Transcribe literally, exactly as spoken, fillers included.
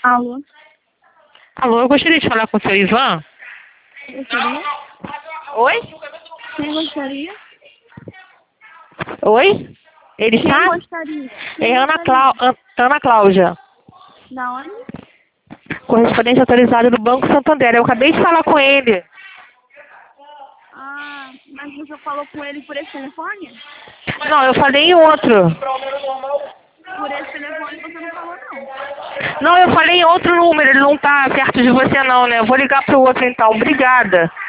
Alô? Alô, eu gostaria de falar com o seu Ivan. Gostaria? Oi? Quem gostaria? Oi? Ele Quem está? gostaria? Quem É Ana, gostaria? Clá... An- Ana Cláudia. Da onde? Correspondente autorizado do Banco Santander. Eu acabei de falar com ele. Ah, mas você falou com ele por esse telefone? Não, eu falei em outro. Por esse telefone você não falou, não. Não, eu falei em outro número. Ele não tá perto de você não, né? Eu vou ligar pro outro então. Obrigada.